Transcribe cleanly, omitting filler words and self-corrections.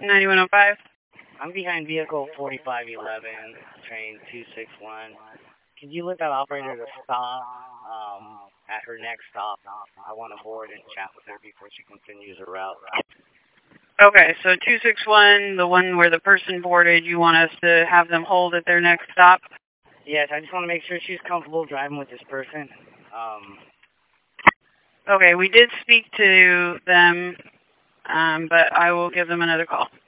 9105. I'm behind vehicle 4511, train 261. Could you let that operator to stop at her next stop? I want to board and chat with her before she continues her route. Okay, so 261, the one where the person boarded, you want us to have them hold at their next stop? Yes, I just want to make sure she's comfortable driving with this person. Okay, we did speak to them, but I will give them another call.